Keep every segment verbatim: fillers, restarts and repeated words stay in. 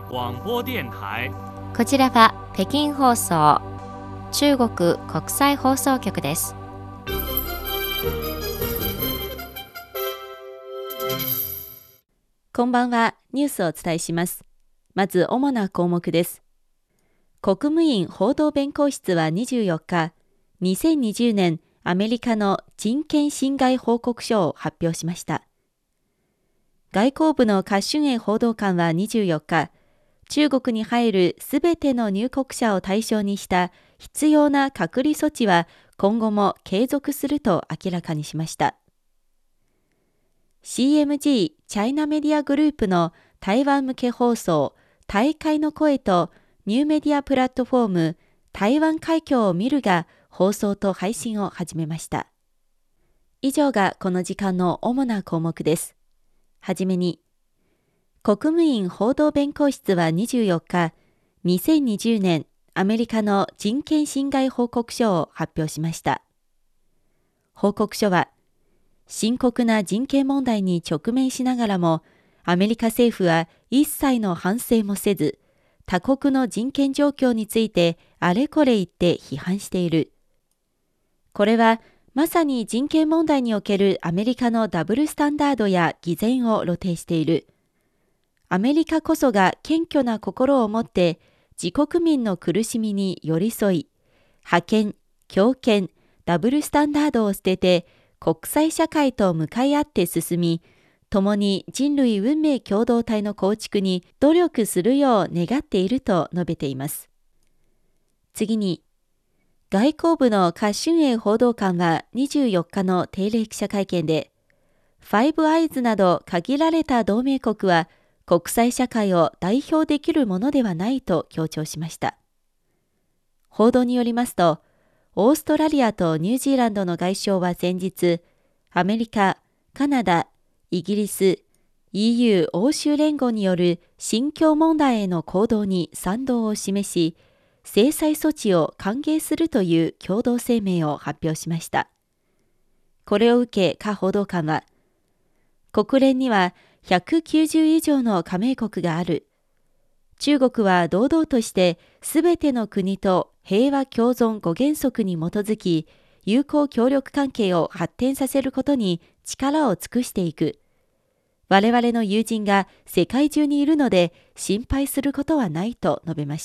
广播電台。 こちらは北京放送、中国国際放送局です。 こんばんは。ニュースをお伝えします。まず主な項目です。国務院報道弁公室はにじゅうよっか、にせんにじゅうねんアメリカの人権侵害報告書を発表しました。外交部のカ・シュンエイ報道官はにじゅうよっか、中国に入るすべての入国者を対象にした必要な隔離措置は今後も継続すると明らかにしました。シーエムジー チャイナメディアグループの台湾向け放送大海の声とニューメディアプラットフォーム台湾海峡を見るが放送と配信を始めました。以上がこの時間の主な項目です。はじめに、国務院報道弁公室はにじゅうよっか、にせんにじゅうねんアメリカの人権侵害報告書を発表しました。報告書は、深刻な人権問題に直面しながらも、アメリカ政府は一切の反省もせず、他国の人権状況についてあれこれ言って批判している。これは、まさに人権問題におけるアメリカのダブルスタンダードや偽善を露呈している。アメリカこそが謙虚な心を持って自国民の苦しみに寄り添い、覇権、強権、ダブルスタンダードを捨てて国際社会と向かい合って進み、共に人類運命共同体の構築に努力するよう願っていると述べています。次に、外交部のカ・シュンエイ報道官はにじゅうよっかの定例記者会見で、ファイブアイズなど限られた同盟国は国際社会を代表できるものではないと強調しました。報道によりますと、オーストラリアとニュージーランドの外相は先日、アメリカ、カナダ、イギリス、イーユー 欧州連合による新疆問題への行動に賛同を示し、制裁措置を歓迎するという共同声明を発表しました。これを受け、カ報道官は、国連にはひゃくきゅうじゅう以上の加盟国がある。中国は堂々としてすべての国と平和共存五原則に基づき、友好協力関係を発展させることに力を尽くしていく。我々の友人が世界中にいるので心配することはないと述べました。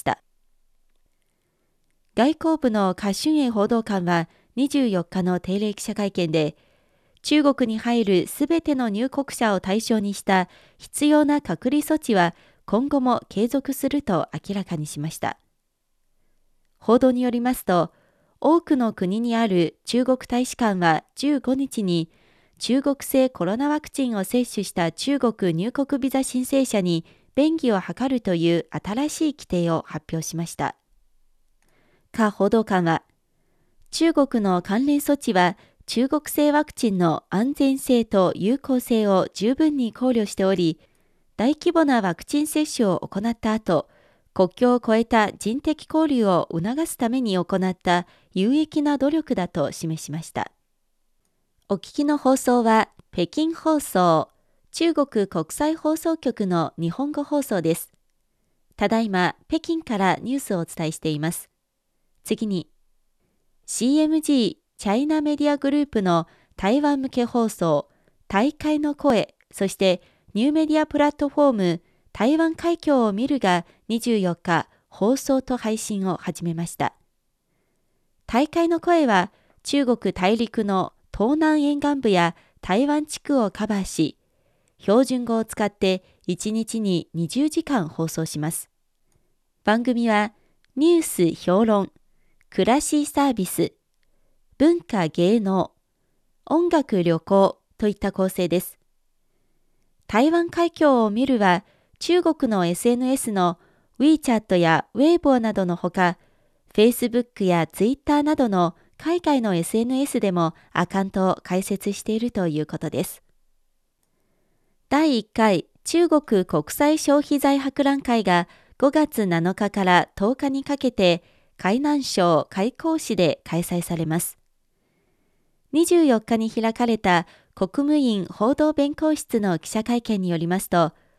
外交部のカ・シュンエイ報道官はにじゅうよっかの定例記者会見で、中国に入るすべての入国者を対象にした必要な隔離措置は今後も継続すると明らかにしました。報道によりますと、多くの国にある中国大使館はじゅうごにちに中国製コロナワクチンを接種した中国入国ビザ申請者に便宜を図るという新しい規定を発表しました。カ報道官は、中国の関連措置は中国製ワクチンの安全性と有効性を十分に考慮しており、大規模なワクチン接種を行った後、国境を越えた人的交流を促すために行った有益な努力だと示しました。お聞きの放送は北京放送、中国国際放送局の日本語放送です。ただいま北京からニュースをお伝えしています。次に、シーエムジー チャイナメディアグループの台湾向け放送、大海の声、そしてニューメディアプラットフォーム、台湾海峡を見るがにじゅうよっか放送と配信を始めました。大海の声は中国大陸の東南沿岸部や台湾地区をカバーし、標準語を使っていちにちににじゅうじかん放送します。番組はニュース評論、暮らしサービス、文化芸能、音楽旅行といった構成です。台湾海峡を見るは中国の エスエヌエス の WeChat や Weibo などのほか、Facebook や Twitter などの海外の エスエヌエス でもアカウントを開設しているということです。だいいっかい中国国際消費財博覧会がごがつなのかからとおかにかけて海南省海口市で開催されます。にじゅうよっかに開かれた国務院報道弁公室の記者会見によりますと、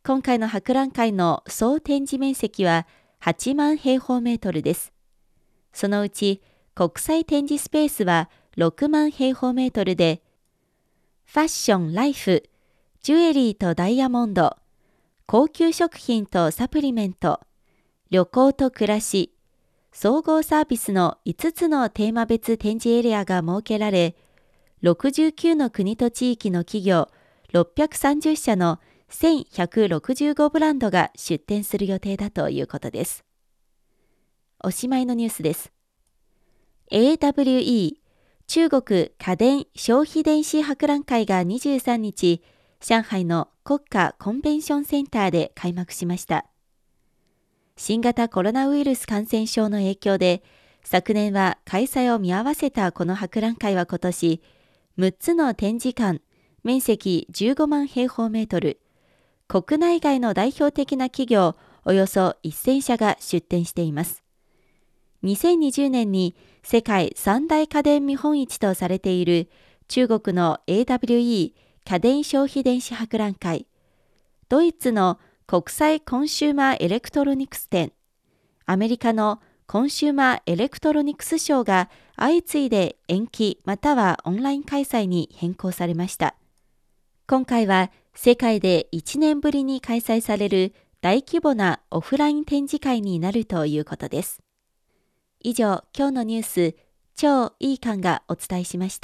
今回の博覧会の総展示面積ははちまんへいほうメートルです。そのうち国際展示スペースはろくまんへいほうメートルで、ファッション・ライフ、ジュエリーとダイヤモンド、高級食品とサプリメント、旅行と暮らし、総合サービスのいつつのテーマ別展示エリアが設けられ、ろくじゅうきゅうの国と地域の企業ろっぴゃくさんじゅっしゃのせんひゃくろくじゅうごブランドが出展する予定だということです。おしまいのニュースです。エーダブリューイー 中国家電消費電子博覧会がにじゅうさんにち、上海の国家コンベンションセンターで開幕しました。新型コロナウイルス感染症の影響で、昨年は開催を見合わせたこの博覧会は今年、むっつの展示館、面積じゅうごまんへいほうメートル、国内外の代表的な企業およそせんしゃが出展しています。にせんにじゅうねんに世界三大家電見本市とされている中国の エーダブリューイー 家電消費電子博覧会、ドイツの国際コンシューマーエレクトロニクス展、アメリカのコンシューマーエレクトロニクスショーが相次いで延期またはオンライン開催に変更されました。今回は世界でいちねんぶりに開催される大規模なオフライン展示会になるということです。以上、今日のニュース、超いい感がお伝えしました。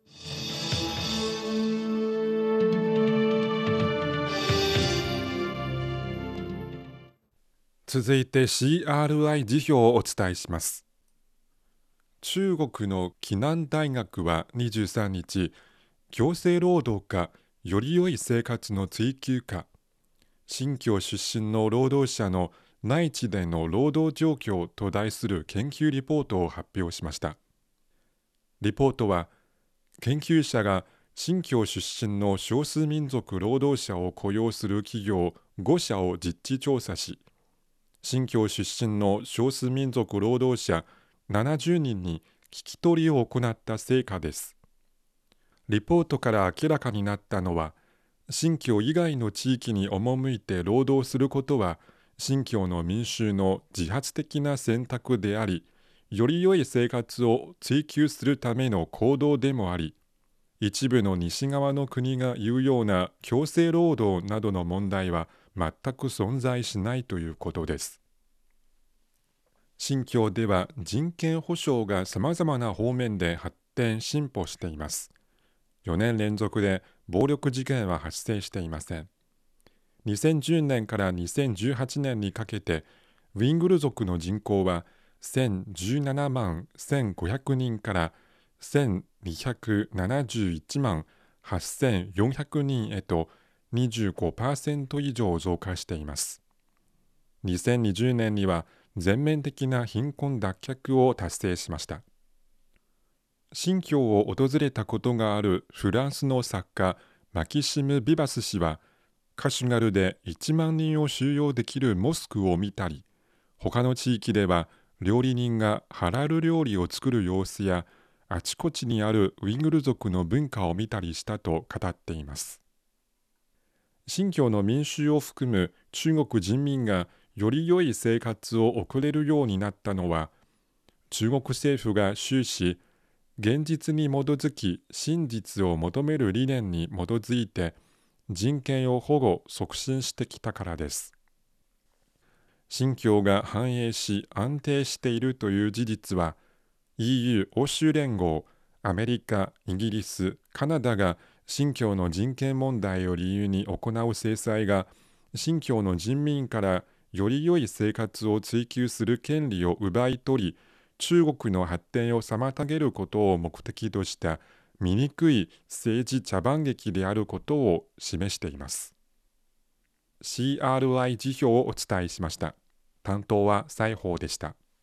続いて シーアールアイ 辞表をお伝えします。中国の暨南大学はにじゅうさんにち、強制労働かより良い生活の追求か、新疆出身の労働者の内地での労働状況と題する研究リポートを発表しました。リポートは、研究者が新疆出身の少数民族労働者を雇用する企業ごしゃを実地調査し、新疆出身の少数民族労働者ななじゅうにんに聞き取りを行った成果です。リポートから明らかになったのは、新疆以外の地域に赴いて労働することは、新疆の民衆の自発的な選択であり、より良い生活を追求するための行動でもあり、一部の西側の国が言うような強制労働などの問題は全く存在しないということです。新疆では人権保障がさまざまな方面で発展・進歩しています。よねん連続で暴力事件は発生していません。にせんじゅうねんからにせんじゅうはちねんにかけて、ウイングル族の人口はせんじゅうななまんせんごひゃくにんからせんにひゃくななじゅういちまんはっせんよんひゃくにんへと にじゅうごパーセント 以上増加しています。にせんにじゅうねんには全面的な貧困脱却を達成しました。新疆を訪れたことがあるフランスの作家マキシム・ビバス氏は、カシュガルでいちまんにんを収容できるモスクを見たり、他の地域では料理人がハラル料理を作る様子や、あちこちにあるウイグル族の文化を見たりしたと語っています。新疆の民衆を含む中国人民がより良い生活を送れるようになったのは、中国政府が終始、現実に基づき真実を求める理念に基づいて人権を保護・促進してきたからです。新疆が繁栄し安定しているという事実は、イーユー 欧州連合、アメリカ、イギリス、カナダが新疆の人権問題を理由に行う制裁が、新疆の人民からより良い生活を追求する権利を奪い取り、中国の発展を妨げることを目的とした醜い政治茶番劇であることを示しています。シーアールアイ 辞表をお伝えしました。担当は西宝でした。